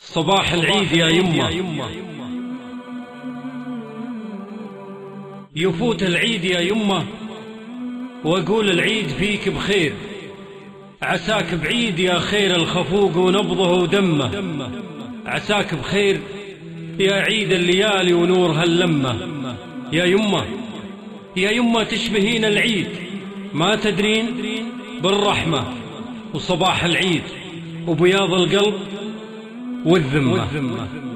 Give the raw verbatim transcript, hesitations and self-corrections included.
صباح العيد يا يمه، يفوت العيد يا يمه واقول العيد فيك بخير، عساك بعيد يا خير الخفوق ونبضه ودمه، عساك بخير يا عيد الليالي ونورها اللمه. يا يمه يا يمه تشبهين العيد ما تدرين بالرحمة وصباح العيد وبياض القلب والذمة.